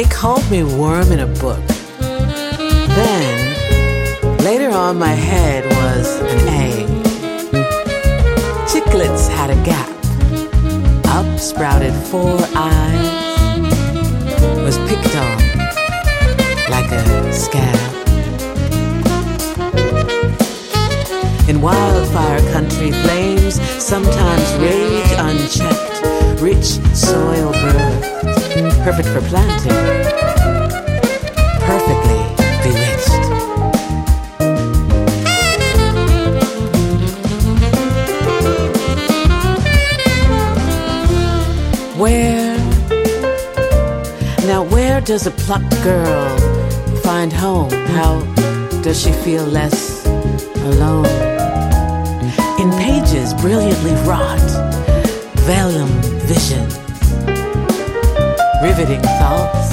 They called me worm in a book. Then, later on, my head was an A. Chiclets had a gap. Up sprouted 4 eyes. Was picked on like a scab. In wildfire country, flames sometimes rage unchecked. Rich soil birthed, perfect for planting, perfectly bewitched. Where does a plucked girl find home? How does she feel less alone? In pages brilliantly wrought, vellum visions, riveting thoughts.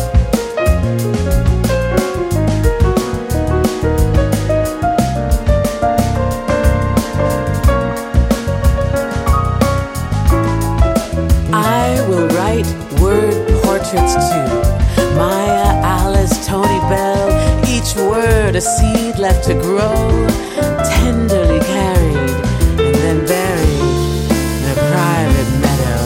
I will write word portraits too. Maya, Alice, Tony Bell, each word a seed left to grow, tenderly carried and then buried in a private meadow.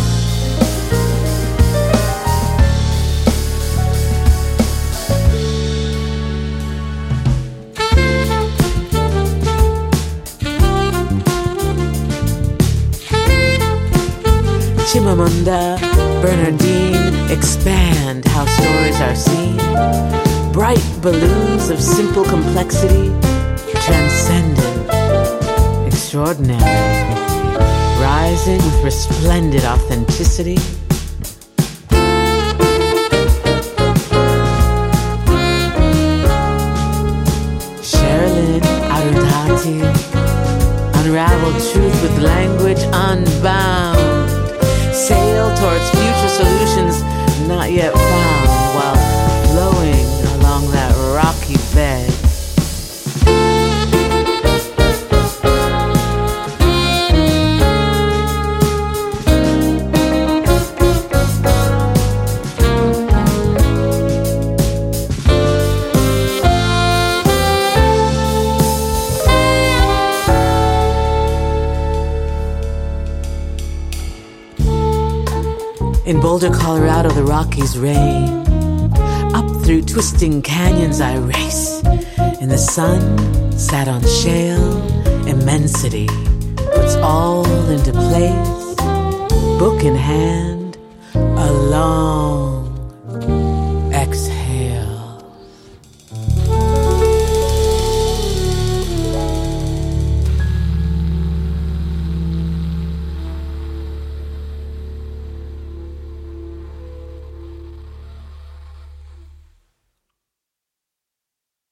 Chimamanda, Bernardine, expand how stories are seen. Bright balloons of simple complexity, transcendent, extraordinary, rising with resplendent authenticity. Sherilyn Arundhati, unraveled truth with language unbound. Sail towards future solutions not yet found while flowing along that rocky bed. In Boulder, Colorado, the Rockies reign. Up through twisting canyons I race. In the sun, sat on shale, immensity puts all into place. Book in hand,